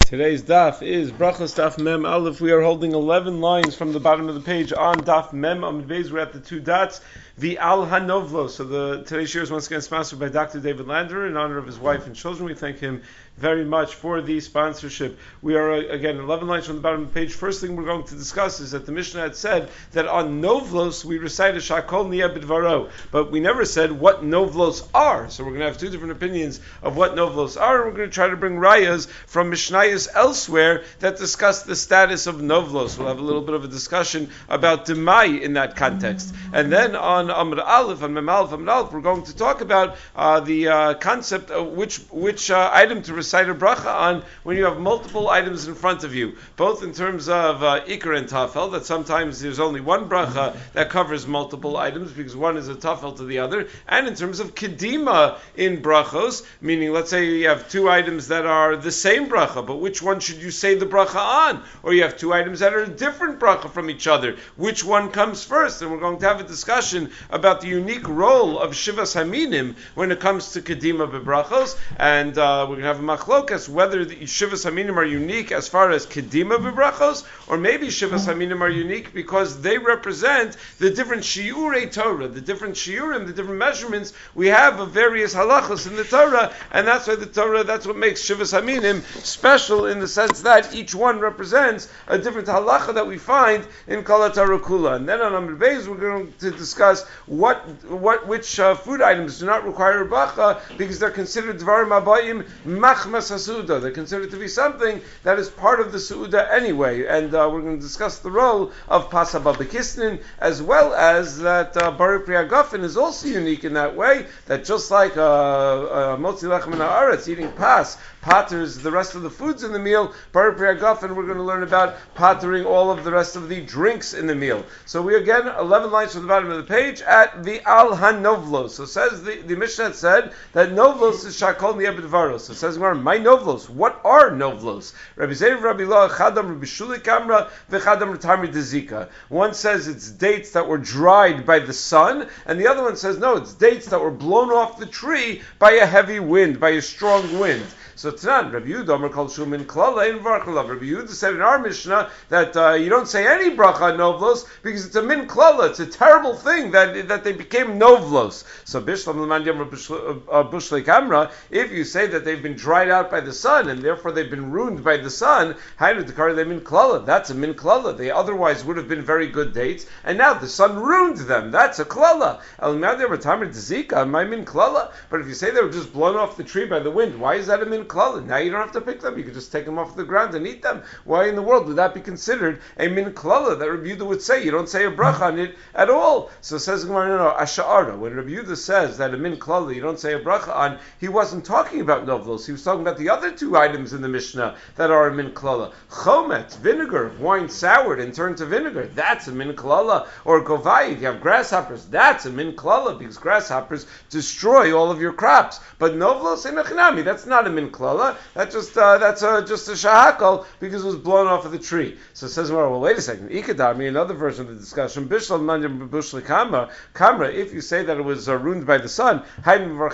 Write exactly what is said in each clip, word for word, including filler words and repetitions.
Today's daf is Brachos Daf Mem Aleph. We are holding eleven lines from the bottom of the page on Daf Mem Amud Beis. We're at the two dots, the Al Hanovlo. So the today's shir is once again sponsored by Doctor David Lander in honor of his wife and children. We thank him very much for the sponsorship. We are, uh, again, eleven lines from the bottom of the page. First thing we're going to discuss is that the Mishnah had said that on Novlos we recite a Shakol Niyeh B'Dvaro, but we never said what Novlos are. So we're going to have two different opinions of what Novlos are, and we're going to try to bring rayas from Mishnayos elsewhere that discuss the status of Novlos. We'll have a little bit of a discussion about Demai in that context. And then on Amr Aleph, on Mem Aleph, Amr Aleph, we're going to talk about uh, the uh, concept of which, which uh, item to recite a bracha on when you have multiple items in front of you, both in terms of uh, Iker and Tafel, that sometimes there's only one bracha that covers multiple items because one is a Tafel to the other, and in terms of Kedima in brachos, meaning let's say you have two items that are the same bracha, but which one should you say the bracha on? Or you have two items that are a different bracha from each other. Which one comes first? And we're going to have a discussion about the unique role of Shivas Haminim when it comes to Kedima bebrachos, and uh, we're going to have a machlokas whether the Shivas Haminim are unique as far as Kedima bebrachos, or maybe Shivas Haminim are unique because they represent the different shiurei Torah, the different shiurim, the different measurements we have of various halachos in the Torah, and that's why the Torah, that's what makes Shivas Haminim special in the sense that each one represents a different halacha that we find in Kol HaTorah Kula. And then on Amud Beis we're going to discuss what, what, which uh, food items do not require a bracha because they're considered dvarim abayim machmas hasuda. They're considered to be something that is part of the suuda anyway. And uh, we're going to discuss the role of Pasa Babakisnin, as well as that uh, Bari Pri Hagafen is also unique in that way, that just like uh, uh, Motzi Lechem in Haaretz, eating pas, patters the rest of the foods in the meal, Bari Pri Hagafen, we're going to learn about pattering all of the rest of the drinks in the meal. So we again, eleven lines from the bottom of the page at the Al HaNovlos. So says the, the Mishnah said that Novlos is Shakol Niyeh B'Dvaro. So says my Novlos. What are Novlos? Rabbi Zeir, Rabbi Lo, Chadam, Rabbi Shuli Kamra, V'Chadam R'Tamri Dezika. One says it's dates that were dried by the sun, and the other one says no, it's dates that were blown off the tree by a heavy wind, by a strong wind. So Tanan, Rabbi Yehuda, Amar Kol Shumin Klala in Varchalav. Rabbi Yehuda said in our Mishnah that uh, you don't say any bracha on Novlos because it's a min klala. It's a terrible thing that that they became Novlos. So Bishlam L'Mandiyam Bushlei Kamra, if you say that they've been dried out by the sun and therefore they've been ruined by the sun, Hainu Dekar Le Min Klala. That's a min klala. They otherwise would have been very good dates, and now the sun ruined them. That's a klala. El Madiyam R'Tamri Dezika, my min klala. But if you say they were just blown off the tree by the wind, why is that a min klala? Now you don't have to pick them. You can just take them off the ground and eat them. Why in the world would that be considered a min klala that Rabbi Yehuda would say? You don't say a bracha on it at all. So it says Gemara, no, no, asha'ara. When Rabbi Yehuda says that a min klala you don't say a bracha on, he wasn't talking about novlos. He was talking about the other two items in the Mishnah that are a min klala. Chomet, vinegar, wine soured and turned to vinegar. That's a min klala. Or govayit, you have grasshoppers. That's a min klala because grasshoppers destroy all of your crops. But novlos enochinami, that's not a min klala. That just uh, that's uh, just a shahakal because it was blown off of the tree. So it says, well, wait a second. Ikadami, another version of the discussion. Bishlam mandim bushli kamra. Kamra. If you say that it was uh, ruined by the sun, I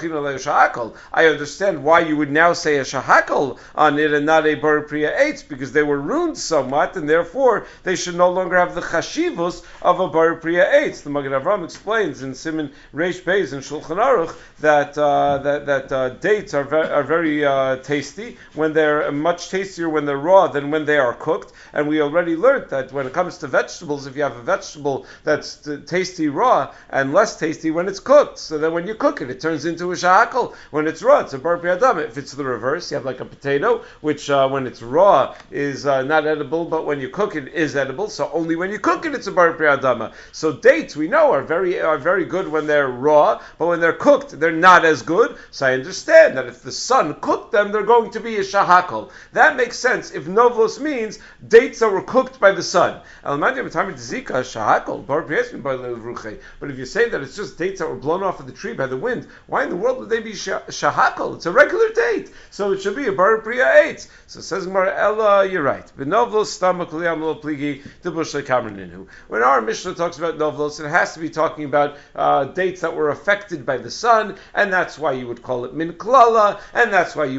understand why you would now say a shahakal on it and not a bar priya eitz because they were ruined somewhat and therefore they should no longer have the chashivus of a bar priya eitz. The Magen Avraham explains in Siman Reish Beis and Shulchan Aruch that uh, that that uh, dates are very, are very uh, tasty when they're much tastier when they're raw than when they are cooked. And we already learned that when it comes to vegetables, if you have a vegetable that's t- tasty raw and less tasty when it's cooked, so then when you cook it, it turns into a shahakal. When it's raw, it's a bar piyadam. If it's the reverse, you have like a potato, which uh, when it's raw is uh, not edible, but when you cook it is edible. So only when you cook it, it's a bar piyadama. So dates we know are very are very good when they're raw, but when they're cooked, they're not as good. So I understand that if the sun cooked them, they're going to be a shahakal. That makes sense if novlos means dates that were cooked by the sun. But if you say that it's just dates that were blown off of the tree by the wind, why in the world would they be shahakal? It's a regular date, so it should be a bar priya eitz. So it says Gemara, Ella, you're right. When our Mishnah talks about novlos, it has to be talking about uh, dates that were affected by the sun, and that's why you would call it min klala, and that's why you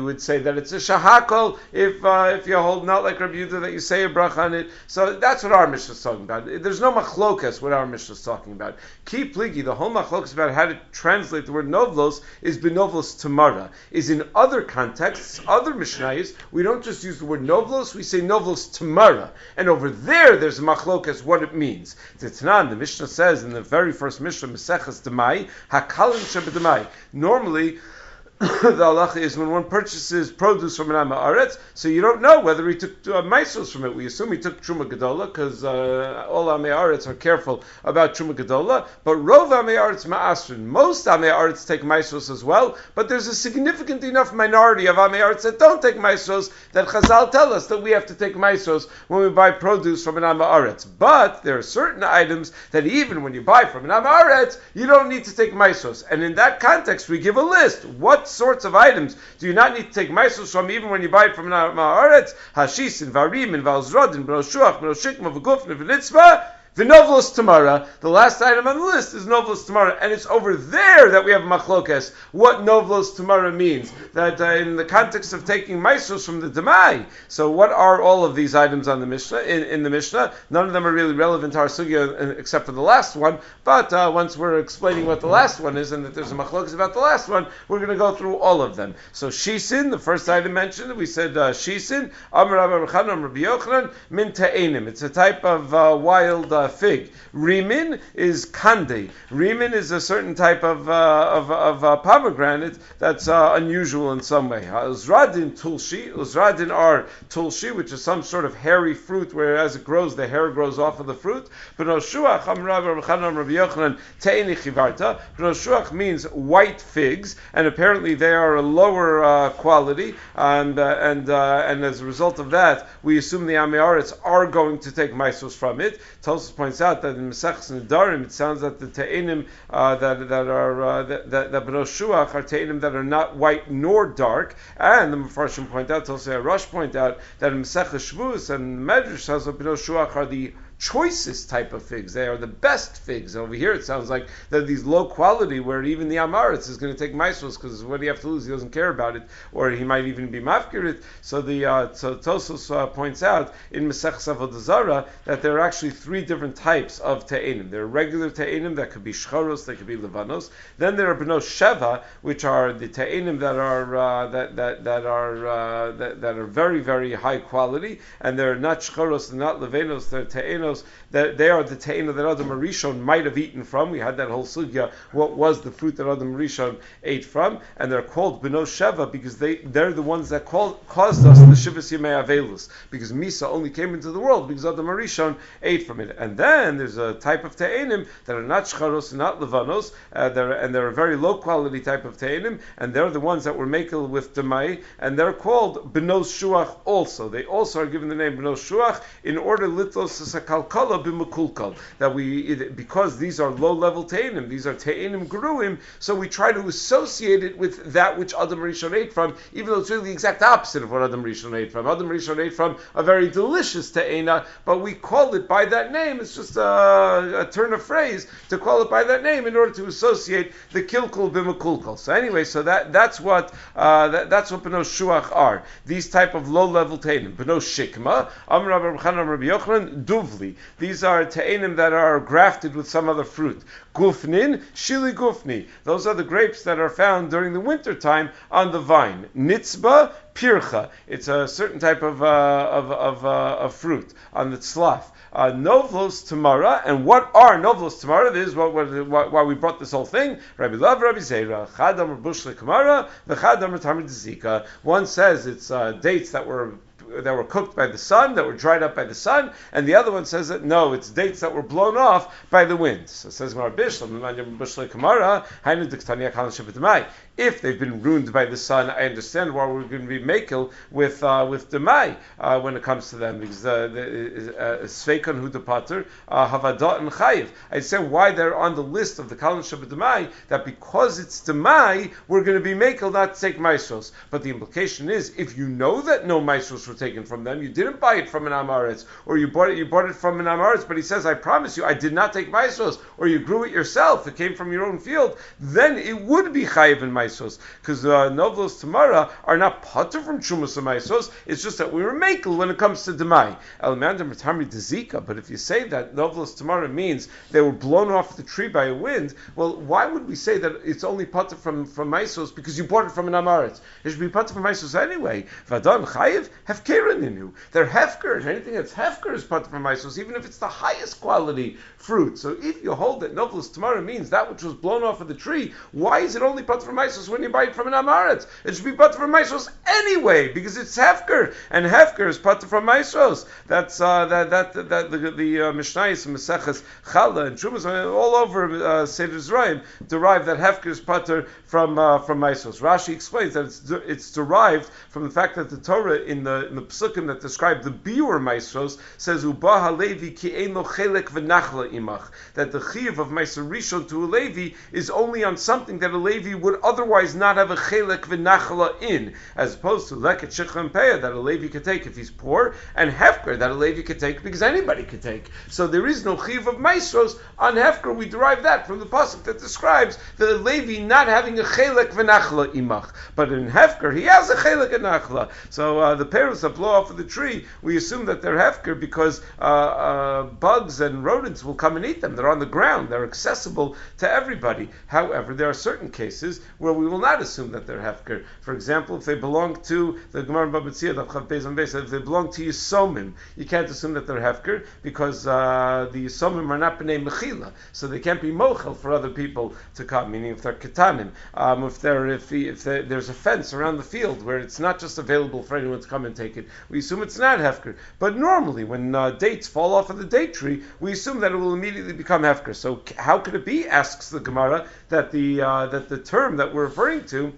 would say that it's a shahakol if uh, if you hold not like Rabbi Yehuda that you say a bracha on it. So that's what our Mishnah is talking about. There's no machlokas what our Mishnah is talking about. Ki pligi, the whole machlokas about how to translate the word novlos is benovlos tamara. Is in other contexts, other Mishnayos, we don't just use the word novlos, we say novlos tamara. And over there, there's a machlokas what it means. Titnan, the Mishnah says in the very first Mishnah, Meseches Demai, Hakalin Shebedemai. Normally, the halacha is when one purchases produce from an Am Haaretz, so you don't know whether he took uh, maisos from it. We assume he took Truma Gedola, because uh, all Am Haaretz are careful about Truma Gedola, but Rov Am Haaretz Ma'asrin. Most Am Haaretz take maisos as well, but there's a significant enough minority of Am Haaretz that don't take maisos that Chazal tell us that we have to take maisos when we buy produce from an Am Haaretz. But there are certain items that even when you buy from an Am Haaretz, you don't need to take maisos. And in that context, we give a list. What sorts of items do you not need to take maisos from even when you buy it from an Am Haaretz? Hashisin, Varim, Valzrodin, Broshuach, Broshikma, V'gufna, V'nitzvah, the Novlos Tamara. The last item on the list is Novlos Tamara, and it's over there that we have machlokes what Novlos Tamara means. That uh, in the context of taking maisos from the Demai. So what are all of these items on the Mishnah? In, in the Mishnah, none of them are really relevant to our sugya except for the last one. But uh, once we're explaining what the last one is, and that there's a machlokes about the last one, we're going to go through all of them. So Shisin, the first item mentioned, we said uh, Shisin, Amar Rabbi Chanan, Amar Rabbi Yochanan, Min Ta'enim. It's a type of uh, wild uh, fig. Rimin is kande. Rimin is a certain type of uh, of, of uh, pomegranate that's uh, unusual in some way. Uzradin tulshi. Uzradin are tulshi, which is some sort of hairy fruit where as it grows, the hair grows off of the fruit. B'noshuach amrav Rabbi Yochanan te'eni chivarta. B'noshuach means white figs, and apparently they are a lower uh, quality, and uh, and uh, and as a result of that, we assume the Am Haaretz are going to take maisos from it. Tosfos points out that in Maseches Nedarim, it sounds that the te'enim uh, that that are uh, that that, that b'noshuach are te'enim that are not white nor dark, and the Mefarshim point out, also Rosh point out that in Maseches Shvus and Medrash says that b'noshuach are the choicest type of figs. They are the best figs. Over here it sounds like they're these low quality where even the Am Haaretz is going to take maisos because what do you have to lose? He doesn't care about it, or he might even be mafkirit. So the uh, so Tosfos uh, points out in Maseches Avodah Zarah that there are actually three different types of te'enim. There are regular te'enim that could be shcharos, they could be levanos. Then there are b'nos sheva, which are the te'enim that are uh, that that that are uh, that, that are very very high quality, and they're not shcharos and not levanos. They're te'enim that they are the te'ena that Adam Rishon might have eaten from. We had that whole sugya, what was the fruit that Adam Rishon ate from, and they're called B'nos Sheva because they, they're the ones that called, caused us the Shivas Yemei Avelus, because Misa only came into the world because Adam Rishon ate from it. And then there's a type of te'enim that are not shcharos and not levanos, uh, they're, and they're a very low quality type of te'enim, and they're the ones that were makel with Demai, and they're called B'nos Shuach also. They also are given the name B'nos Shuach in order litlos kalkala b'makulkal, that we, because these are low-level te'enim, these are te'enim geruim, so we try to associate it with that which Adam Rishon ate from, even though it's really the exact opposite of what Adam Rishon ate from. Adam Rishon ate from a very delicious te'ena, but we call it by that name. It's just a, a turn of phrase to call it by that name in order to associate the kilkul b'makulkal. So anyway, so that that's what uh, that, that's what b'nos shuach are. These type of low-level te'enim. B'nos shikma, Amar Rabbi Chanan, Rabbi Yochanan, duvli. These are te'enim that are grafted with some other fruit. Gufnin, shili gufni. Those are the grapes that are found during the winter time on the vine. Nitzba, pircha. It's a certain type of uh, of of, uh, of fruit on the tzlaf. Uh, novlos tamara, and what are novlos tamara? This is what, what, why we brought this whole thing. Rabbi Lav, Rabbi Zera, chadam bushli kamara, v'chadam tamid zika. One says it's uh, dates that were that were cooked by the sun, that were dried up by the sun, and the other one says that no, it's dates that were blown off by the wind. So it says if they've been ruined by the sun, I understand why we're going to be makel with uh, with demai uh, when it comes to them, because sveikon hu depater havada and chayiv. I say why they're on the list of the kalan shabbat demai, that because it's demai, we're going to be makel not to take maisros. But the implication is, if you know that no maisros were taken from them, you didn't buy it from an Am Haaretz, or you bought it, you bought it from an Am Haaretz, but he says, I promise you, I did not take maisros, or you grew it yourself, it came from your own field, then it would be chayiv in maisros. maisos, because uh, novlos tamara are not pater from trumas maisos. It's just that we were makel when it comes to demai. Elmander matamri dezika. But if you say that novlos tamara means they were blown off the tree by a wind, well, why would we say that it's only pater from from maisos because you bought it from an amaretz? It should be pater from maisos anyway. Vadan chayiv hefkera ninu. They're hefker, and anything that's hefker is pater from maisos, even if it's the highest quality fruit. So if you hold that novlos tamara means that which was blown off of the tree, why is it only pater from maisos when you buy it from an amaretz? It should be pater from maisos anyway because it's hefker, and hefker is pater from maisos. That's uh, that that that, that the the uh, Mishnayos and Maseches Chala and Trumas all over uh, Seder Zerayim derive that hefker is pater from uh, from maisos. Rashi explains that it's de- it's derived from the fact that the Torah in the in the psukim that describe the biur maisos says Uba halevi ki eino chelek v'nachla imach, that the chiyuv of maiser rishon to a levi is only on something that a levi would otherwise not have a chelek v'nachla in, as opposed to leket shikha and peah that a levi could take if he's poor, and hefker that a levi could take because anybody could take. So there is no chiyuv of maisos on hefker. We derive that from the pasuk that describes the levi not having a chelek v'nachla imach, but in hefker he has a chelek v'nachla. So uh, the parents that blow off of the tree, we assume that they're hefker because uh, uh, bugs and rodents will come and eat them. They're on the ground. They're accessible to everybody. However, there are certain cases where we will not assume that they're hefker. For example, if they belong to the Gemara Bava Metzia, if they belong to Yisomim, you can't assume that they're hefker because uh, the Yisomim are not b'nei mechila, so they can't be mochel for other people to come. Meaning, if they're ketanim, um, if they're if, if they're, there's a fence around the field where it's not just available for anyone to come and take it, we assume it's not hefker. But normally, when uh, dates fall off of the date tree, we assume that it will immediately become hefker. So how could it be, asks the Gemara, that the uh, that the term that we're referring to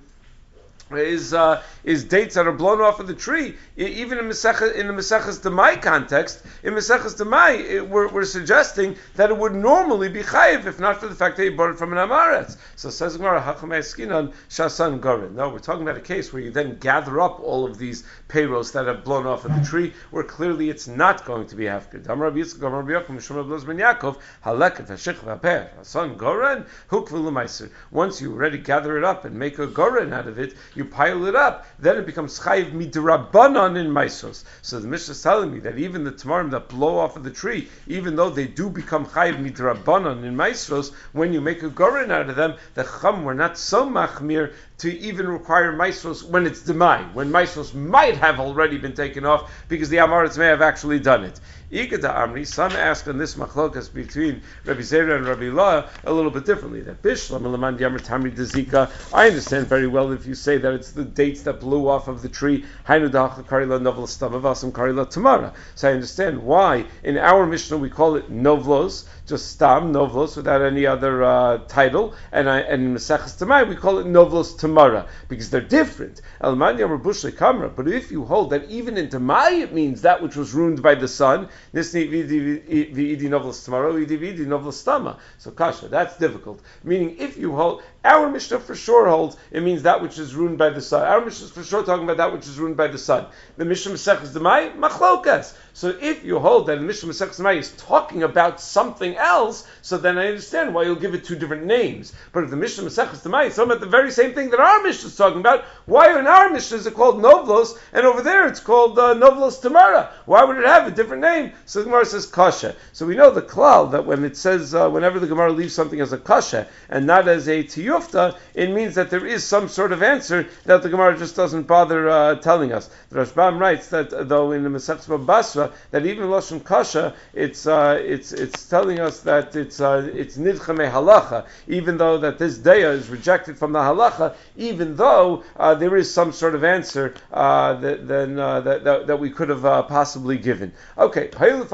is uh, is dates that are blown off of the tree? Even in Mesechus, in the Mesechus Demai context, in Mesechus Demai, it, we're, we're suggesting that it would normally be chayiv if not for the fact that you bought it from an amaretz. So says Gemara, Hachamei Skinan Shasan Gorin. No, we're talking about a case where you then gather up all of these payros that have blown off of the tree, where clearly it's not going to be hefker. Dam Rabbi Yitzchak, Dam Rabbi Yochanan, Mishum Rabbi Ben Yaakov, Haleket Hashich V'Aper Shasan Gorin Hukvul Meiser. Once you already gather it up and make a gorin out of it, you pile it up, then it becomes chayiv midrabanan in maisos. So the Mishnah is telling me that even the tamarim that blow off of the tree, even though they do become chayiv midrabanan in maisos, when you make a gorin out of them, the chum were not so machmir to even require maisos when it's demai, when maisos might have already been taken off because the amaretz may have actually done it. Ikeda Amri, some ask on this machlokas between Rabbi Zera and Rabbi Lah a little bit differently. That Bishlam Elaman Yamar Tamri Dezika. I understand very well if you say that it's the dates that blew off of the tree. Hainu Dacha Karila Novla Stamavasam Karila Tamara. So I understand why in our Mishnah we call it Novlos, just Stam Novlos without any other uh, title, and I, and in Maseches Tamai we call it Novlos Tamara because they're different. Elaman Yamar Bushle Kamra. But if you hold that even in Tamai it means that which was ruined by the sun, Nisni v'idi novlos tomorrow, v'idi v'idi novlos tama. So kasha, that's difficult. Meaning, if you hold, our Mishnah for sure holds, it means that which is ruined by the sun. Our Mishnah is for sure talking about that which is ruined by the sun. The Mishnah Maseches Demai, machlokas. So if you hold that the Mishnah Maseches Demai is talking about something else, so then I understand why you'll give it two different names. But if the Mishnah Maseches Demai is talking about the very same thing that our Mishnah is talking about, why in our Mishnah is it called Novlos, and over there it's called uh, Novlos Tamara? Why would it have a different name? So the Gemara says kasha. So we know the klal that when it says, uh, whenever the Gemara leaves something as a kasha and not as a tiyufta, it means that there is some sort of answer that the Gemara just doesn't bother uh, telling us. The Rashbam writes that uh, though in the Masechta Basra, that even lashon kasha, it's uh, it's it's telling us that it's uh, it's nidchame halacha, even though that this daya is rejected from the halacha, even though uh, there is some sort of answer uh, that then uh, that, that that we could have uh, possibly given. Okay.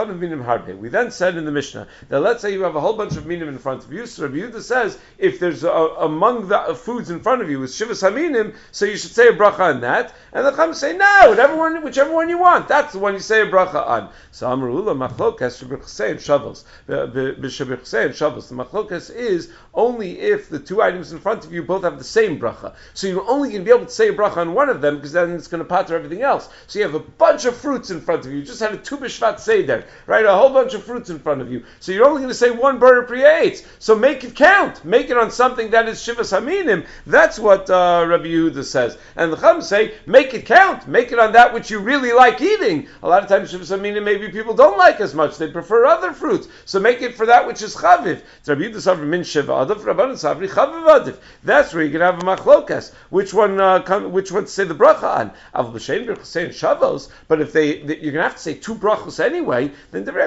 We then said in the Mishnah that let's say you have a whole bunch of minim in front of you. So Rabbi Yehuda says if there's a, among the foods in front of you is shivas haminim, so you should say a bracha on that. And the Chacham say no, whichever one, whichever one you want, that's the one you say a bracha on. So Amrula machlokas shebichsei and shavos, b'shebichsei and shavos. The machlokas is only if the two items in front of you both have the same bracha. So you're only going to be able to say a bracha on one of them because then it's going to pater everything else. So you have a bunch of fruits in front of you. You just had a Tu B'Shvat Seder, right? A whole bunch of fruits in front of you. So you're only going to say one bird of Pri Eitz. So make it count. Make it on something that is is Shivas Haminim, that's what uh, Rabbi Yehuda says. And the Chum say, make it count, make it on that which you really like eating. A lot of times Shivas Haminim maybe people don't like as much, they prefer other fruits, so make it for that which is Chaviv. It's Rabbi Yehuda Savri Min Shiva Adif, Rabbanan Savri Chaviv Adif. That's where you can have a machlokas. Which one, uh, come, which one to say the bracha on? Av B'Shein B'Chasein Shavos, but if they, they, you're going to have to say two brachos anyway, then then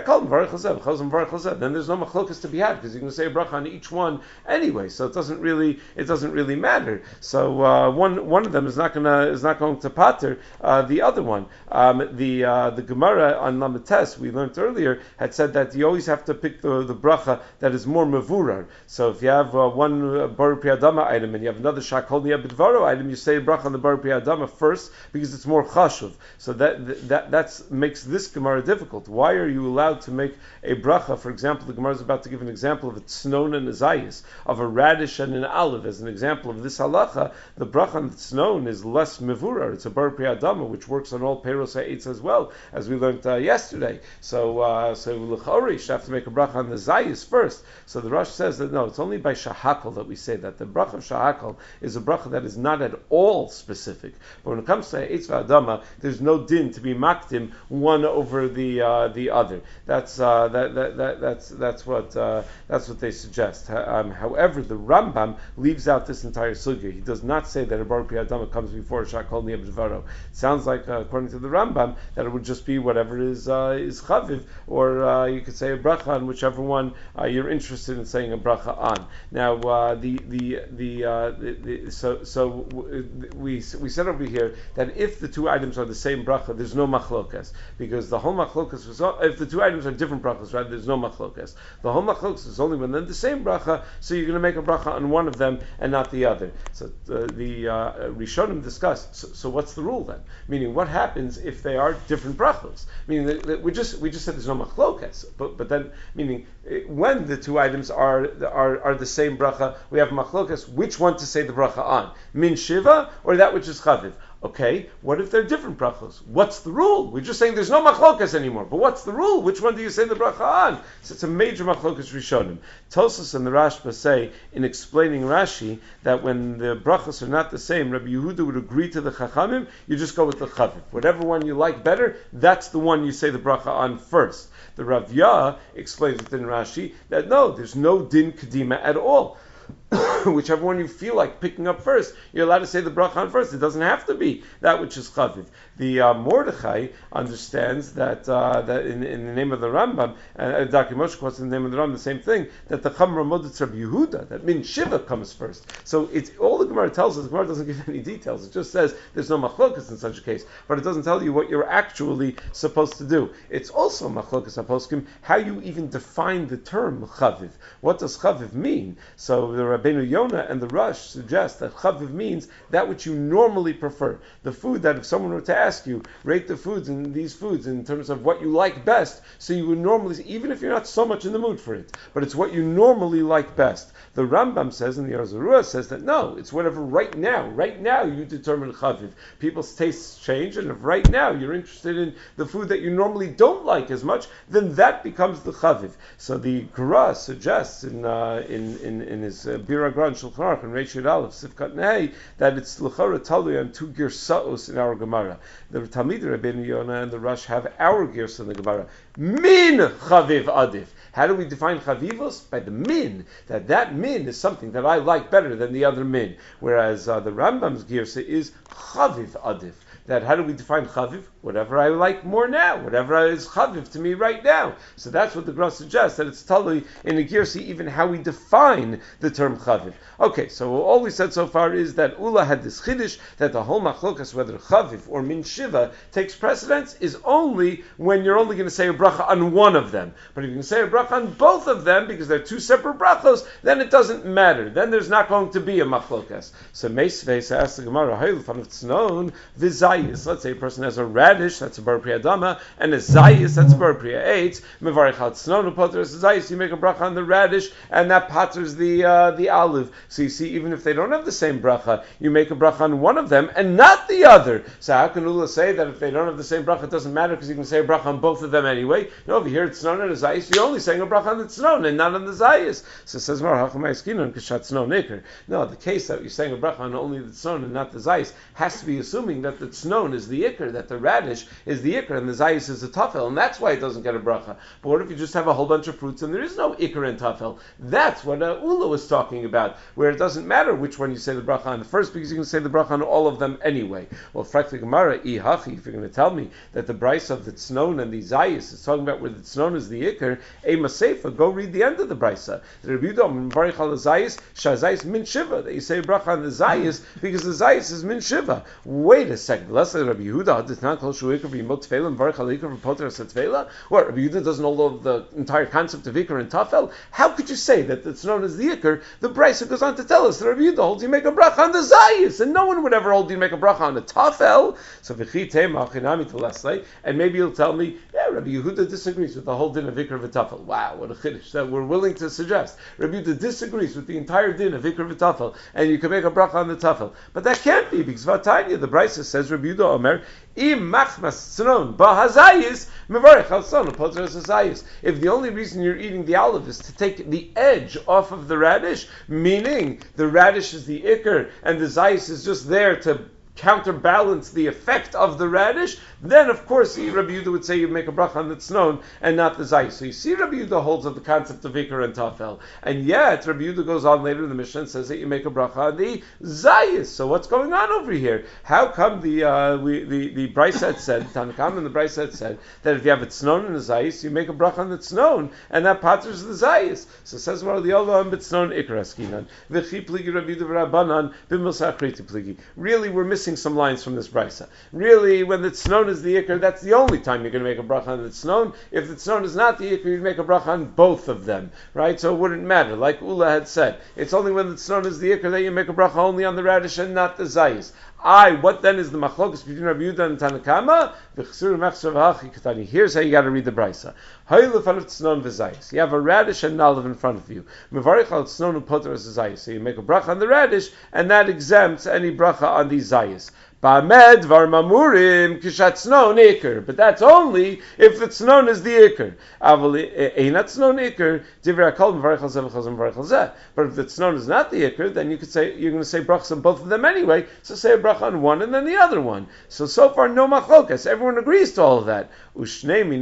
there's no machlokas to be had, because you can say a bracha on each one anyway. So it doesn't really, it doesn't really matter. So uh, one one of them is not gonna is not going to pater uh, the other one. Um, the uh, the Gemara on Lamates we learned earlier had said that you always have to pick the, the bracha that is more mevurar. So if you have uh, one uh, bar priyadama item and you have another shakol niyabidvaro item, you say a bracha on the bar priyadama first because it's more chashuv. So that that that's makes this Gemara difficult. Why are you allowed to make a bracha? For example, the Gemara is about to give an example of a tznon and a zayis, of a radish and an olive as an example of this halacha. The bracha on the tznon is less mevurar. It's a bar priyadama, which works on all peiros ha'etz as well, as we learned uh, yesterday. So, uh, so l'chori, you have to make a bracha on the zayis first. So the Rosh says that no, it's only by shahakal that we say that. The bracha of shahakal is a bracha that is not at all specific. But when it comes to ha'etz v'adama, there's no din to be makdim one over the uh, the other. That's uh, that, that that that's that's what uh, that's what they suggest. Um, however, the Rambam leaves out this entire sugya. He does not say that a bar priyadama comes before a shakol niyabdvaro. It sounds like, uh, according to the Rambam, that it would just be whatever is uh, is chaviv, or uh, you could say a bracha on whichever one uh, you're interested in saying a bracha on. Now, uh, the the the, uh, the, the so so we we said over here that if the two items are the same bracha, there's no machlokas, because the whole machlokas was if the two items are different brachas, right? There's no machlokas. The whole machlokas is only when they're the same bracha, so you're going to make a bracha on one of them and not the other. So uh, the uh, Rishonim discussed. So, so what's the rule then? Meaning, what happens if they are different brachos? Meaning, that, that we just we just said there's no machlokas, but but then meaning when the two items are are are the same bracha, we have machlokas. Which one to say the bracha on? Min shiva or that which is chaviv? Okay, what if they're different brachos? What's the rule? We're just saying there's no machlokas anymore. But what's the rule? Which one do you say the bracha on? So it's a major machlokas rishonim. Tosfos and the Rashba say, in explaining Rashi, that when the brachos are not the same, Rabbi Yehuda would agree to the chachamim, you just go with the chaviv. Whatever one you like better, that's the one you say the bracha on first. The Rav Yah explains it in Rashi, that no, there's no din kedima at all. Whichever one you feel like picking up first, you're allowed to say the bracha on first. It doesn't have to be that which is chaviv. The uh, Mordechai understands that uh, that in, in the name of the Rambam, uh, Doctor Moshe quotes in the name of the Rambam the same thing, that the Chamra Modetz Rabbi Yehuda, that Min Shiva comes first. So it's all the Gemara tells us. The Gemara doesn't give any details. It just says there's no machlokas in such a case, but it doesn't tell you what you're actually supposed to do. It's also machlokas haposkim how you even define the term chaviv. What does chaviv mean? So the Rabbeinu Yonah and the Rush suggest that chaviv means that which you normally prefer. The food that if someone were to ask you, rate the foods in these foods in terms of what you like best, so you would normally, even if you're not so much in the mood for it, but it's what you normally like best. The Rambam says, and the Arzarua says that no, it's whatever right now. Right now you determine chaviv. People's tastes change, and if right now you're interested in the food that you normally don't like as much, then that becomes the chaviv. So the Gra suggests in uh, in, in in his uh, Bir Agran Shulchan Aruch and Reish Yud Aleph Sifkat Nei that it's l'chara talui on two girsaos in our Gemara. The Talmid Rabbeinu Yonah and the Rush have our girsa in the Gemara. Min chaviv adif. How do we define chavivos? By the min. That that min is something that I like better than the other min. Whereas uh, the Rambam's girsa is chaviv adif. That how do we define chaviv? Whatever I like more now, whatever is chaviv to me right now. So that's what the Gra suggests, that it's totally in a girsi even how we define the term chaviv. Okay, so all we said so far is that Ula had this chiddush that the whole machlokas, whether chaviv or min shiva, takes precedence is only when you're only going to say a bracha on one of them. But if you can say a bracha on both of them because they're two separate brachos, then it doesn't matter. Then there's not going to be a machlokas. So Meisveis asks the Gemara, "Hey, it's known v'zay." zayis. Let's say a person has a radish, that's a bar priya dama, and a zayis, that's a bar priya eitz. Mevarich al tznon u'poteres zayis. You make a bracha on the radish, and that paters the uh, the olive. So you see, even if they don't have the same bracha, you make a bracha on one of them and not the other. So how can Ula say that if they don't have the same bracha, it doesn't matter because you can say a bracha on both of them anyway? No, over here it's tznon and a zayis. You're only saying a bracha on the tznon and not on the zayis. So it says, no, the case that you're saying a bracha on only the tznon and not the zayis has to be assuming that the tznon is the ikr, that the radish is the ikr, and the zayis is the tafel, and that's why it doesn't get a bracha. But what if you just have a whole bunch of fruits and there is no ikr and tafel? That's what uh, Ula was talking about, where it doesn't matter which one you say the bracha on the first, because you can say the bracha on all of them anyway. Well, frankly, Gemara, ihachi, if you're going to tell me that the brisa of the tznon and the zayis is talking about where the tznon is the ikr, ema seifa, go read the end of the brisa. The Rebbe Yudah Barich al zayis, shazayis min shiva, that you say bracha on the zayis because the zayis is min shiva. Wait a second. Let's say Rabbi Yehuda did not call shu ikr v'yimot tefela and barich al ikr v'poter tefela. What? Rabbi Yehuda doesn't know the entire concept of ikr and tafel. How could you say that it's known as the ikr? The brisa goes on to tell us that Rabbi Yehuda holds you make a bracha on the zayis, and no one would ever hold you make a bracha on the tafel. So v'chitei machinami telesle, and maybe you'll tell me, yeah, Rabbi Yehuda disagrees with the whole din of ikr v'tafel. Wow, what a chiddush that we're willing to suggest. Rabbi Yehuda disagrees with the entire din of ikr v'tafel, and you can make a bracha on the tafel. But that can't be, because Vatanya, the brisa says, Rabbi Yehuda Omer, im machmas tznon ba'hazayis mevarich al tznon u'poteres hazayis. If the only reason you're eating the olive is to take the edge off of the radish, meaning the radish is the ikr and the zayis is just there to counterbalance the effect of the radish, then of course Rabbi Yehuda would say you make a bracha on the tznon and not the zayis. So you see, Rabbi Yehuda holds of the concept of ikr and tafel, and yet Rabbi Yehuda goes on later in the Mishnah and says that you make a bracha on the zayis. So what's going on over here? How come the uh, we, the the brisa had said, Tanakam and the brisa had said that if you have a tznon and a zayis, you make a bracha on the tznon and that paters the zayis? So it says, well, the olam b'tznon ikr askinan v'chi pligi Rabbi Yehuda v'Rabbanan b'milsa achriti pligi. Really, we're missing some lines from this brisa. Really, when the tznon is the ikr, that's the only time you're going to make a bracha on the tznon. If the tznon is not the ikr, you'd make a bracha on both of them, right? So it wouldn't matter. Like Ula had said, it's only when the tznon is the ikr that you make a bracha only on the radish and not the zayis. I, what then is the machlokas between Rabbi Yehuda and Tanakama? Here's how you got to read the brisa. You have a radish and an olive in front of you. So you make a bracha on the radish, and that exempts any bracha on the zayis. But that's only if the tznon is the ikr. But if the tznon is not the ikr, then you could say you're going to say brachas on both of them anyway. So say a bracha on one and then the other one. So so far no machlokas. Everyone agrees to all of that. And if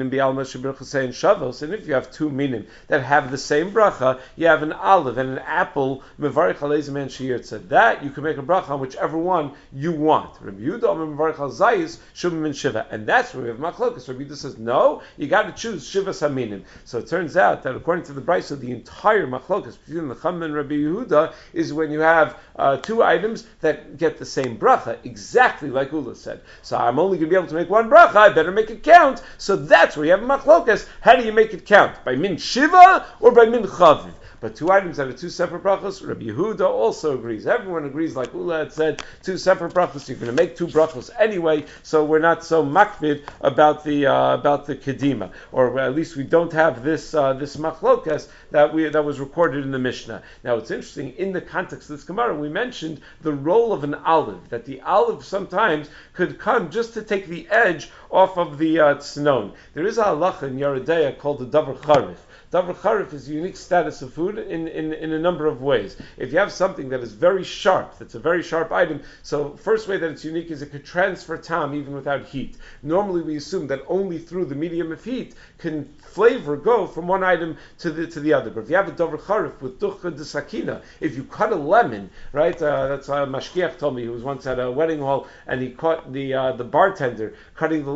you have two minim that have the same bracha, you have an olive and an apple. That you can make a bracha on whichever one you want. Rabbi Yehuda and that's where we have machlokas. Rabbi Yehuda says, no, you got to choose shivas haminim. So it turns out that according to the brisa, the entire machlokas between the Chum and Rabbi Yehuda is when you have uh, two items that get the same bracha, exactly like Ula said. So I'm only going to be able to make one bracha, I better make it count. So that's where you have machlokas. How do you make it count? By min shiva or by min chaviv? But two items that are two separate brachos, Rabbi Yehuda also agrees. Everyone agrees, like Ula had said, two separate brachos. You're going to make two brachos anyway, so we're not so makvid about the uh, about the kedima, or at least we don't have this uh, this machlokas that we that was recorded in the Mishnah. Now it's interesting in the context of this Gemara, we mentioned the role of an olive, that the olive sometimes could come just to take the edge off of the uh, tznon. There is a halacha in Yeridea called the davar charif. Davar charif is a unique status of food in, in, in a number of ways. If you have something that is very sharp, that's a very sharp item, so first way that it's unique is it could transfer tam even without heat. Normally we assume that only through the medium of heat can flavor go from one item to the to the other. But if you have a davar charif with ducha de sakina, if you cut a lemon, right, uh, that's uh, Mashgiach told me, he was once at a wedding hall and he caught the uh, the bartender cutting the lemon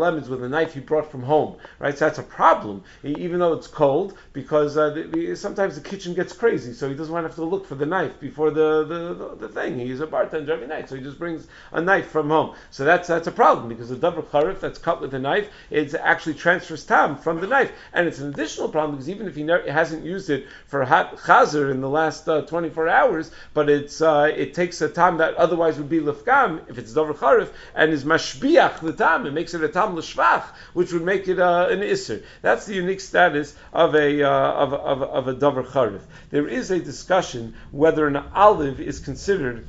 lemons with a knife he brought from home, right? So that's a problem, even though it's cold, because uh, the, the, sometimes the kitchen gets crazy, so he doesn't want to have to look for the knife before the, the, the, the thing. He's a bartender every night, so he just brings a knife from home. So that's that's a problem, because the davar charif that's cut with a knife, it actually transfers tam from the knife. And it's an additional problem, because even if he never, hasn't used it for hot chazer in the last uh, twenty-four hours, but it's uh, it takes a tam that otherwise would be lefgam, if it's davar charif, and is mashbiach the tam, it makes it a tam l'shvach, which would make it uh, an isser. That's the unique status of a uh, of, of, of a davar charif. There is a discussion whether an olive is considered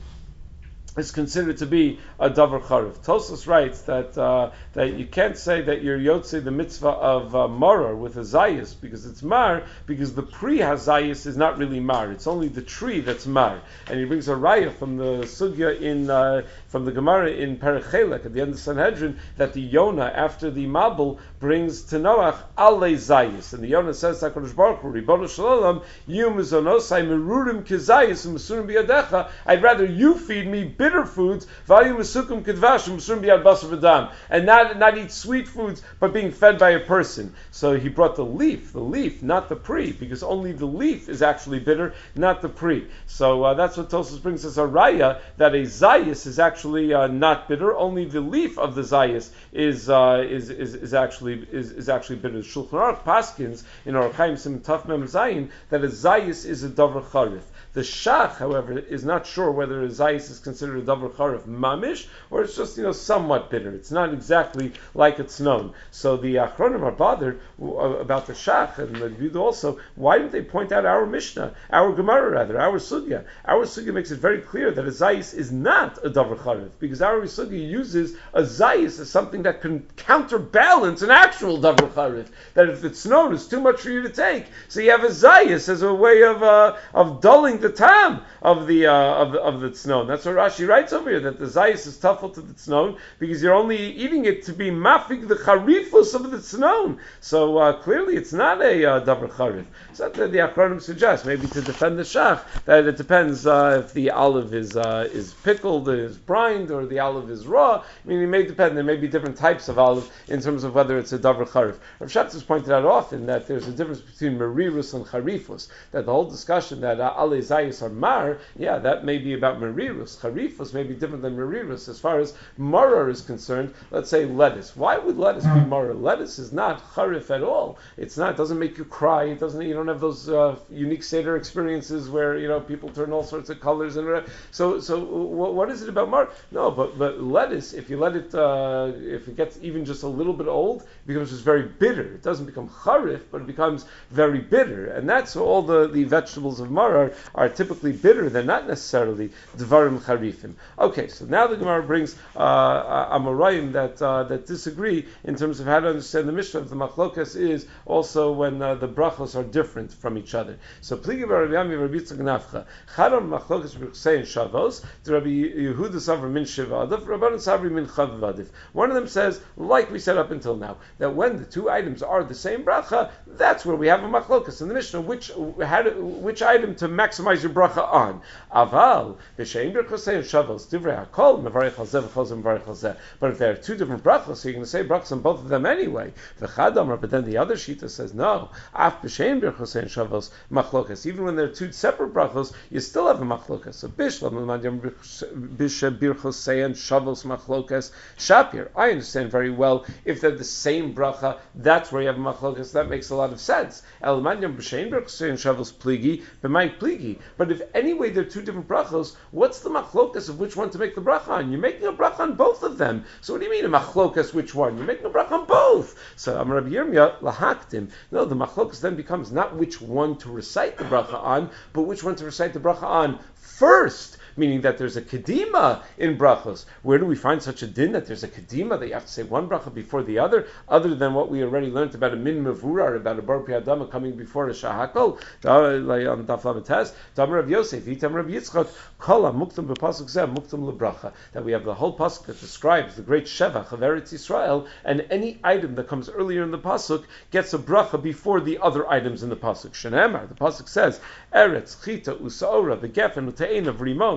is considered to be a davar charif. Tosfos writes that uh, that you can't say that you're yotze the mitzvah of uh, marar with a zayis, because it's mar, because the pre hazayis is not really mar. It's only the tree that's mar. And he brings a raya from the sugya in uh, from the Gemara in Perek Chelek at the end of Sanhedrin, that the Yonah after the Mabul brings to Noach alei zayis, and the Yonah says to HaKadosh Baruch Hu, Ribono Shel Olam, you mizonosai merurim kizayis u'mesurim biyadecha. I'd rather you feed me bitter foods, vayu mesukum kedvash u'mesurim biyad basar v'dam, and not not eat sweet foods, but being fed by a person. So he brought the leaf, the leaf, not the pre, because only the leaf is actually bitter, not the pre. So uh, that's what Tosfos brings us a raya, that a zayis is actually Actually, uh, not bitter. Only the leaf of the zayis is uh, is, is is actually is, is actually bitter. Shulchan Aruch paskins in Orach Chaim Sim Taf Mem Zayin that a zayis is a davar charif. The shach, however, is not sure whether a zayis is considered a davar charif mamish, or it's just, you know, somewhat bitter. It's not exactly like it's known. So the Achronim are bothered about the shach, and the Yud also. Why didn't they point out our Mishnah, our Gemara rather, our sugya? Our sugya makes it very clear that a zayis is not a davar charif, because our sugya uses a zayis as something that can counterbalance an actual davar charif. That if it's snowed, it's too much for you to take. So you have a zayis as a way of uh, of dulling the tam of the uh, of the, of the tznon. That's what Rashi writes over here, that the zayis is tuffle to the tznon because you're only eating it to be mafik the charifus of the tznon. So uh, clearly it's not a uh, davar charif. So that the Achronim suggest, maybe to defend the shach, that it depends uh, if the olive is uh, is pickled, is brined, or the olive is raw. I mean, it may depend. There may be different types of olive in terms of whether it's a davar charif. Rav Shatz has pointed out often that there's a difference between merirus and charifus. That the whole discussion that uh, ale zayis are mar, yeah, that may be about merirus. Charifus may be different than merirus. As far as marar is concerned, let's say lettuce. Why would lettuce be marar? Lettuce is not charif at all. It's not. It doesn't make you cry. It doesn't. You don't have those uh, unique seder experiences where, you know, people turn all sorts of colors and so so. What, what is it about mar? No, but but lettuce, if you let it, uh, if it gets even just a little bit old, it becomes just very bitter. It doesn't become charif, but it becomes very bitter, and that's all the, the vegetables of mar are, are typically bitter. They're not necessarily dvarim charifim. Okay, so now the Gemara brings uh, amoraim that uh, that disagree in terms of how to understand the Mishnah. The machlokas is also when uh, the brachos are different from each other. So pligi Rabbi Yami Rabbi Yitzchak Nafcha Chadam machlokas b'chsei and Shavos to Rabbi Yehuda Savra min Shivadif, Rabban Savri min Chavadif. One of them says, like we said up until now, that when the two items are the same bracha, that's where we have a machlokas in the Mishnah. Which how to, which item to maximize your bracha on? Aval b'shein b'chsei and Shavos divrei hakol mevarich al zeh v'chol mevarich al zeh. But if there are two different brachos, so you're going to say brachos on both of them anyway. The Chadam, but then the other shita says no. Af b'shein b'chsei and Shavos machlokas. Even when there are two separate brachos, you still have a machlokas. So bishlam l'madiyam b'she birchosei and Shavos machlokas shapir. I understand very well if they're the same bracha, that's where you have a machlokas. That makes a lot of sense. El madiyam b'shein birchosei and Shavos pligi b'may pligi. But if anyway they're two different brachos, what's the machlokas of which one to make the bracha on? You're making a bracha on both of them. So what do you mean a machlokas which one? You're making a bracha on both. So Amar Rabbi Yirmiyah lahaktim. No, the machlokas then becomes not which one to recite the bracha on, but which one to recite the bracha on first. Meaning that there's a kedima in brachos. Where do we find such a din that there's a kedima that you have to say one bracha before the other, other than what we already learned about a min mevurar, about a bar piyadama coming before a shahakol, like on Daf Lamed Tes, Tamar Rav Yosef, Tamar Rav Yitzchak, Kala muktam b'pasuk zeh muktam lebracha. That we have the whole pasuk that describes the great shevach of Eretz Yisrael, and any item that comes earlier in the pasuk gets a bracha before the other items in the pasuk. Shenemar, the pasuk says, Eretz chita usaora v'gefen ute'ena v'rimon.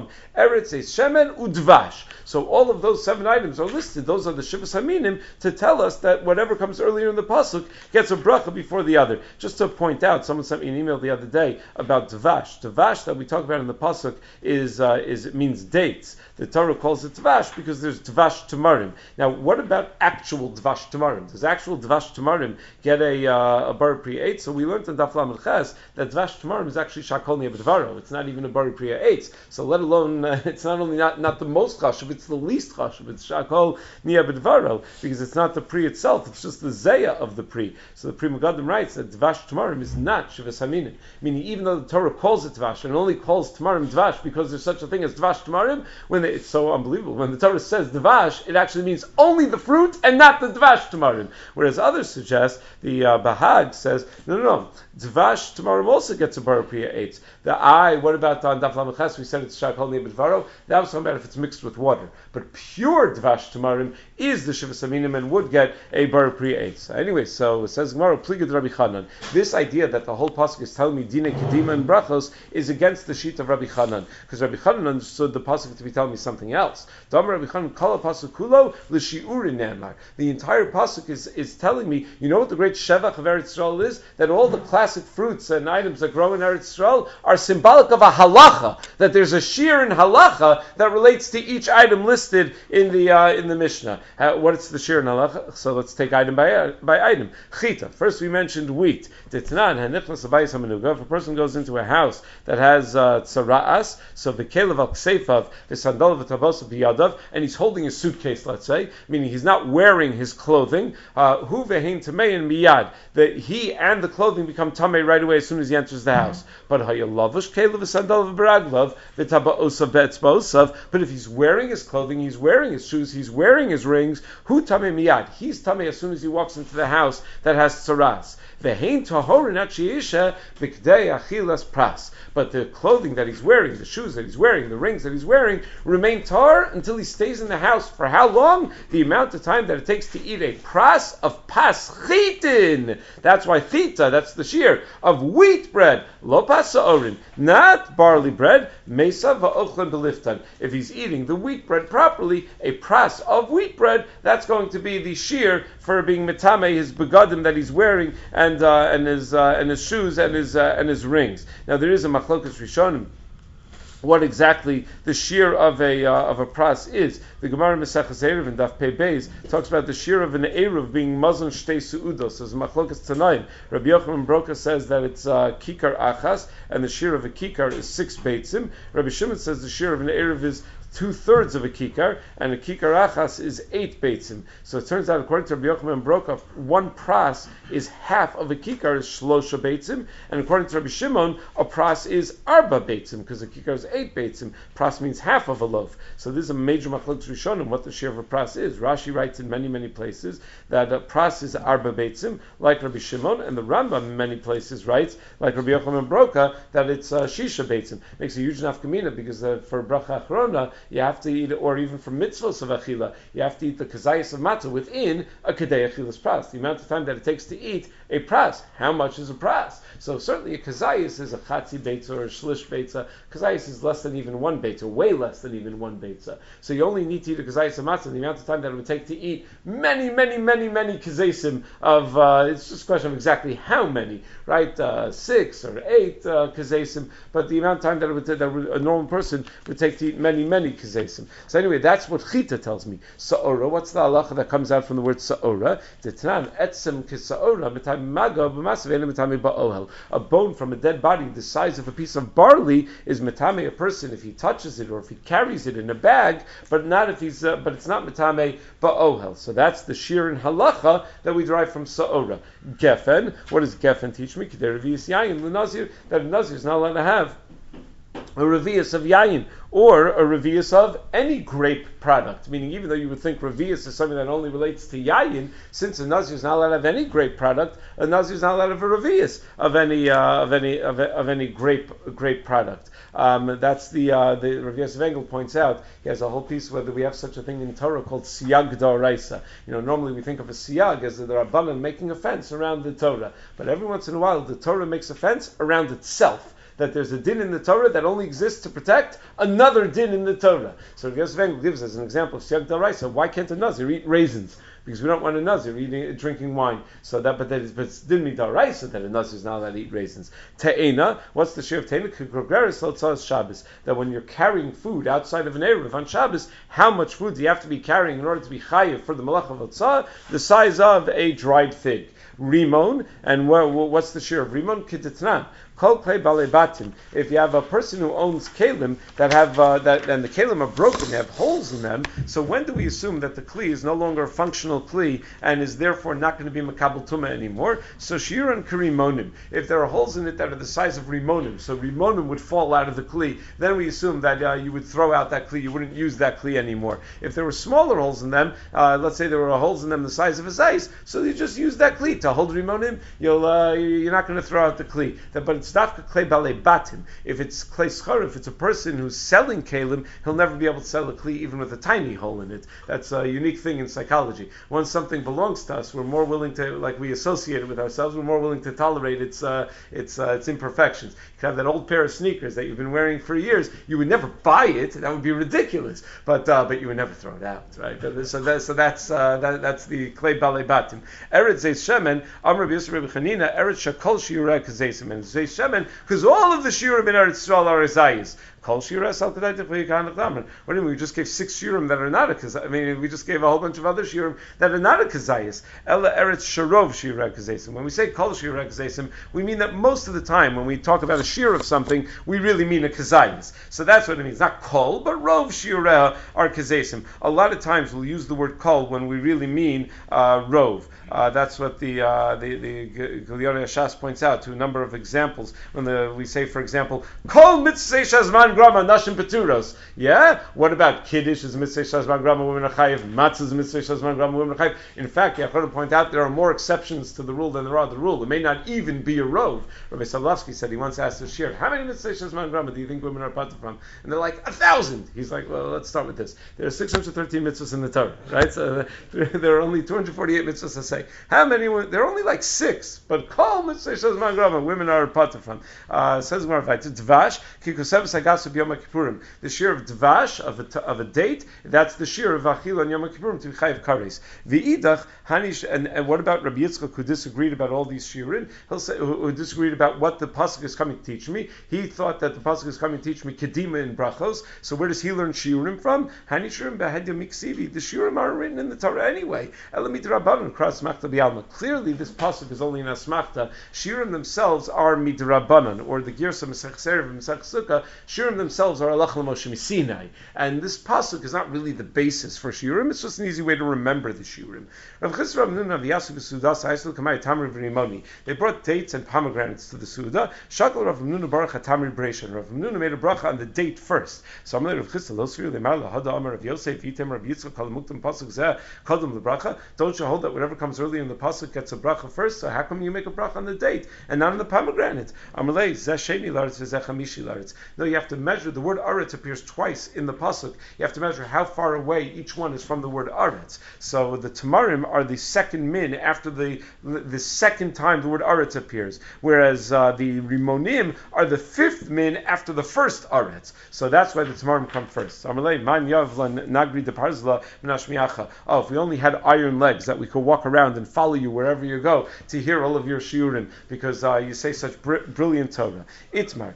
Yamamim, Eretz Eis Shemen Udvash. So all of those seven items are listed. Those are the Shivas Haminim to tell us that whatever comes earlier in the pasuk gets a bracha before the other. Just to point out, someone sent me an email the other day about Dvash. Dvash that we talk about in the pasuk is uh, is it means dates. The Torah calls it Dvash because there's Dvash Tamarim. Now, what about actual Dvash Tamarim? Does actual Dvash Tamarim get a uh, a bar priya eight? So we learned in Daf Lamed Ches that Dvash Tamarim is actually Shakol Ni'abedvaro. It's not even a bar priya eight. So let alone uh, it's not only not, not the most chashuv, it's the least chashuv. It's Shakol Ni'abedvaro because it's not the pri itself. It's just the zeya of the pri. So the Pri Megadim writes that Dvash Tamarim is not Shivas Haminim. Meaning, even though the Torah calls it Dvash and only calls Tamarim Dvash because there's such a thing as Dvash Tamarim, when they, it's so unbelievable. When the Torah says Dvash, it actually means only the fruit and not the Dvash Tamarim. Whereas others suggest, the uh, Bahag says, no, no, no, Dvash Tamarim also gets a Bar Priya eight. The I, what about on Daf Lamed Ches? We said it's Shakol Ni'abedvaro. That was talking about if it's mixed with water. But pure Dvash Tamarim is the Shivas Haminim and would get a Bar Priya eight. So anyway, so it says Gemara, Pligid Rabbi Chanan. This idea that the whole pasuk is telling me Dina Kedima and Brachos is against the sheet of Rabbi Chanan, because Rabbi Chanan understood the pasuk to be telling me something else. Dam Rabbi Chanan Kala pasuk kulo l'shiurin ne'amar. The entire pasuk is, is telling me, you know what the great shevach of Eretz Yisrael is? That all the classic fruits and items that grow in Eretz Yisrael are symbolic of a halacha. That there's a shir in halacha that relates to each item listed in the uh, in the Mishnah. Uh, what is the shir in halacha? So let's take item by uh, by item. Chita. First we mentioned wheat. Titnan hanichnas abayis hamenuga. If a person goes into a house that has uh, tzara'as, so the kelev al kseifav, the sandal v'tavos biyadav, and he's holding a suitcase, let's say, meaning he's not wearing his clothing. Hu vehein tamei and miyad. That he and the clothing become tamei right away as soon as he enters the house. But hayalavush kelev v'sandal v'baraglav v'taba'osav be'etzba'osav. But if he's wearing his clothing, he's wearing his shoes, he's wearing his rings. Hu tamei miyad. He's tamei as soon as he walks into the house that has tzaras. Vehein tahorin achiisha b'kdei achilas pras. But the clothing that he's wearing, the shoes that he's wearing, the rings that he's wearing, remain tar until he stays in the house. For how long? The amount of time that it takes to eat a pras of paschitin. That's why thita, that's the shear, of wheat bread. Lo pasa'orin, not barley bread. Mesa va'ochlen beliftan. If he's eating the wheat bread properly, a pras of wheat bread, that's going to be the shear for being metame, his begadim that he's wearing, and uh, and his uh, and his shoes and his uh, and his rings. Now there is a machlokas rishonim what exactly the shear of a uh, of a pras is. The Gemara Maseches Erev in Daf Pei Beis talks about the shear of an eruv being mazon shtei suudos. So machlokas tanaim. Rabbi Yochanan Broka says that it's uh, kikar achas, and the shear of a kikar is six beitzim. Rabbi Shimon says the shear of an eruv is two-thirds of a kikar, and a kikar achas is eight beitzim. So it turns out, according to Rabbi Yochanan Broka, one pras is half of a kikar, is shlosha beitzim, and according to Rabbi Shimon, a pras is arba beitzim, because a kikar is eight beitzim. Pras means half of a loaf. So this is a major machlokes rishonim, what the share of a pras is. Rashi writes in many, many places that a pras is arba beitzim, like Rabbi Shimon, and the Rambam in many places writes, like Rabbi Yochanan Broka, that it's uh, shisha beitzim. Makes a huge nafkamina, because uh, for bracha achrona, you have to eat, or even for mitzvahs of achila, you have to eat the kazayas of matzah within a kedei achilas pras. The amount of time that it takes to eat a pras. How much is a pras? So certainly a kazayas is a chatzi beitza or a shlish beitza. Kazayas is less than even one beitza, way less than even one beitza. So you only need to eat a kazayas of matzah. The amount of time that it would take to eat many, many, many, many kazasim of, uh, it's just a question of exactly how many, right? Uh, six or eight uh, kazasim, but the amount of time that, it would, that a normal person would take to eat many, many kazasim. So anyway, that's what chita tells me. Sa'ora, what's the halacha that comes out from the word sa'ora? Titnan etzem kisa'ora b'tami maga b'masav ena b'tami ba'ohel. A bone from a dead body the size of a piece of barley is metame a person if he touches it or if he carries it in a bag, but not if he's uh, but it's not metame ba'ohel. So that's the shir in halacha that we derive from sa'ora. Gefen, what does gefen teach me? K'der revi'is yayin l'nazir, that a nazir is not allowed to have a revi'is of yayin, or a revi'is of any grape product. Meaning, even though you would think revi'is is something that only relates to yayin, since a nazir is not allowed to have any grape product, a nazir is not allowed to have a revi'is of any uh, of any of, of any grape grape product. Um, that's the uh, the Rav Yosef Engel points out. He has a whole piece whether we have such a thing in Torah called siyag d'oraisa. You know, normally we think of a siyag as the Rabbanan making a fence around the Torah, but every once in a while the Torah makes a fence around itself. that there's a din in the Torah that only exists to protect another din in the Torah. So Rav Yosef Engel gives as an example of Siyag D'Oraisa, why can't a Nazir eat raisins? Because we don't want a Nazir eating, drinking wine. So that, but that is, but it's din midaraisa that a Nazir is not allowed to eat raisins. Te'ena, what's the share of te'ena? K'grogeris l'tzas Shabbos. That when you're carrying food outside of an eruv on Shabbos, how much food do you have to be carrying in order to be chayiv for the malach of Otzah? The size of a dried fig. Rimon, and what, what's the share of Rimon? Kitetnan. Kol klei balei batim. If you have a person who owns kalim that have uh, that, and the kalim are broken, they have holes in them. So when do we assume that the kli is no longer a functional kli and is therefore not going to be makabel tuma anymore? So shiuran karimonim. If there are holes in it that are the size of rimonim, so rimonim would fall out of the kli, then we assume that uh, you would throw out that kli. You wouldn't use that kli anymore. If there were smaller holes in them, uh, let's say there were holes in them the size of a zayis, so you just use that kli to hold rimonim. You'll uh, you're not going to throw out the kli. But it's dafka klei balei batim. If it's klei schar, if it's a person who's selling kalim, he'll never be able to sell a kli even with a tiny hole in it. That's a unique thing in psychology. Once something belongs to us, we're more willing to, like we associate it with ourselves, we're more willing to tolerate its uh, its uh, its imperfections. You can have that old pair of sneakers that you've been wearing for years. You would never buy it; that would be ridiculous. But uh, but you would never throw it out, right? So that, so that's uh, that, that's the klei balei batim. Eretz zeis shemen amar b'yisrael b'chanina eretz shakol shiurei kazeisim and zeis shemen, because all of the shiurim in Eretz Yisrael are zayis. Kol shiuras al kedai tefli kahanach damer. What do you mean? We just gave six shiurim that are not a kazayis. I mean, we just gave a whole bunch of other shiurim that are not a kazayis. Ella eretz sharov shiurei kazeisim. When we say kol shiurei kazeisim, we mean that most of the time when we talk about a shiur of something, we really mean a kazayis. So that's what it means. Not kol, but rov shiurei are kazeisim. A lot of times we'll use the word kol when we really mean uh, rov. Uh, that's what the uh, the the Gilyon Yashas points out to a number of examples when the, we say, for example, kol mitzvei shazman grama nashim peturos. Yeah, what about kiddush is mitzvei shazman grama women are chayiv, matzah is mitzvei shazman grama women are chayiv. In fact, you have to point out there are more exceptions to the rule than there are the rule. It may not even be a rov. Rabbi Sadlovsky said he once asked the shir, how many mitzvei shazman grama do you think women are patur from? And they're like a thousand. He's like, well, let's start with this. There are six hundred thirteen mitzvahs in the Torah, right? So there are only two hundred forty-eight mitzvahs to say. How many? There are only like six, but kol mitzvah shazman grama women are patur from. Uh, says Gemara, Dvash kikusev sagasu b'yom kippurim. The shear of dvash of a, of a date. That's the shear of achil on yom kippurim to be chayiv kares. V'idach hanish. And, and what about Rabbi Yitzchak, who disagreed about all these shiurim? He'll say who, who disagreed about what the pasuk is coming to teach me. He thought that the pasuk is coming to teach me kedima in brachos. So where does he learn shiurim from? Hanishurim b'hedya miksivi. The shiurim are written in the Torah anyway. Elamid rabbanon kras machta b'yalma. Clearly, this pasuk is only in asmachta. Shiurim themselves are midrabanan, or the Girsa Mesech Serev and Mesech Sukkah. Shiurim themselves are alach l'Moshe Misinai, and this pasuk is not really the basis for shiurim. It's just an easy way to remember the shiurim. Rav Chisra Rav Nuna v'Yasu v'Sudas Ha'islu Kamei Tamri v'Rimoni. They brought dates and pomegranates to the Suda. Shakal Rav Nuna Baruch HaTamri B'Reishan. Rav Nuna made a bracha on the date first. So Amalei Rav Chisra Lo Sriu Lemar LaHada Amar Rav Yosef Yitem Rav Yitzchak Kol Muktam Pasuk Zeh Kodem LeBracha. Don't you hold that whatever comes early in the pasuk gets a bracha first? So how come you make a bracha on the date and not on the pomegranate? Amalei Zeh Sheni Laretz v'Zeh Chamishi Laretz. No, you have to measure. The word Aretz appears twice in the pasuk. You have to measure how far away each one is from the word Aretz. So the Tamarim are the second min after the the second time the word Aretz appears, whereas uh, the Rimonim are the fifth min after the first Aretz. So that's why the Tamarim come first. Amalei Man Yavlan Nagri Deparzla Minashmiacha. Oh, if we only had iron legs that we could walk around and follow you wherever you go to hear all of your shiurim, because uh, you say such br- brilliant Torah. Itmar.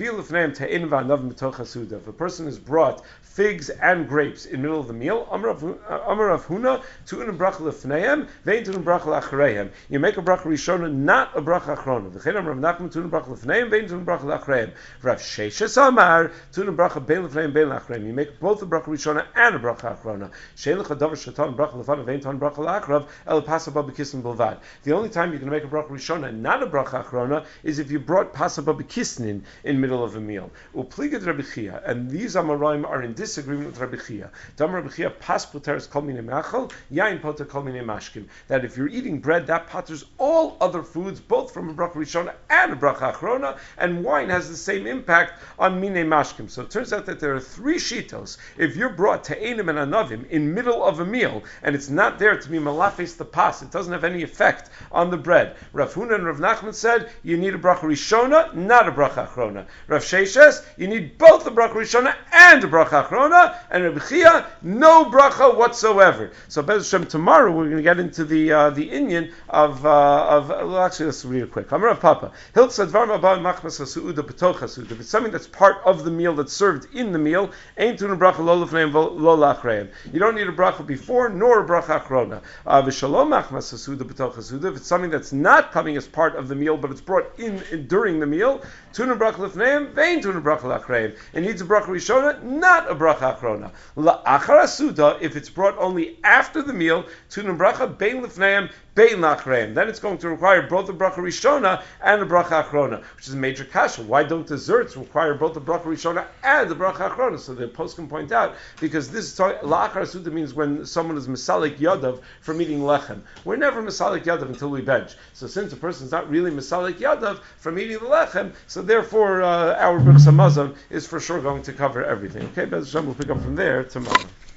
If a person has brought figs and grapes in the middle of the meal, Amar Rav Huna, tu'un bracha lefneihem, vein tu'un bracha la'achreihem. You make a bracha rishona, not a bracha achrona. V'chein Amar Rav Nachman, tu'un bracha lefneihem, vein tu'un bracha la'achreihem. Rav Sheshes Amar, tu'un bracha bein lefneihem, bein la'achreihem. You make both a bracha rishona and a bracha achrona. Shein lecha davar shatan bracha lefanav, vein tu'un bracha la'achrav, el pasaba b'kisnin bilvad. The only time you can make a bracha rishona and not a bracha achrona is if you brought pasaba b'kisnin in the middle of a meal. V'chliged Rabbi Chia, and these Amoraim are in disagreement with Rabbi Chia. Dam Rabbi Chia pas poteres kol minei machal, yain poter kol minei mashkim. That if you're eating bread, that potters all other foods, both from a bracha rishona and a bracha achrona, and wine has the same impact on minei mashkim. So it turns out that there are three shitos. If you're brought to Einim and Anavim in middle of a meal, and it's not there to be malafes the pas, it doesn't have any effect on the bread. Rav Huna and Rav Nachman said you need a bracha rishona, not a bracha achrona. Rav Sheshes, you need both a bracha rishona and a bracha achrona, and Rabbi Chia, no bracha whatsoever. So Bez Hashem, tomorrow we're going to get into the uh, the inyan of uh, of well, actually let's read it quick. Amar Rav Papa, Hilt Sadvar Mabal Machmas Hasuuda B'toch Hasuuda. If it's something that's part of the meal that's served in the meal, ain't tuna bracha lo lefneim lo lachreim. You don't need a bracha before nor a bracha achrona. V'shalom Machmas Hasuuda B'toch Hasuuda. If it's something that's not coming as part of the meal but it's brought in, in during the meal, tuna bracha lefneim vein tuna bracha lachreim. It needs a bracha rishona, not a bracha achrona. La'achar Hasuda, if it's brought only after the meal, tuna bracha bein lefneim bein lachreim. Then it's going to require both a bracha rishona and a bracha achrona, which is a major kasha. Why don't desserts require both a bracha rishona and a bracha achrona? So the post can point out, because this la'achar Hasuda means when someone is misalik yadav from eating lechem. We're never misalik yadav until we bench. So since a person is not really misalik yadav from eating the lechem, so therefore uh, our Birchas Hamazon is for sure going to cover everything. Okay, Bez Hashem, we'll pick up from there tomorrow.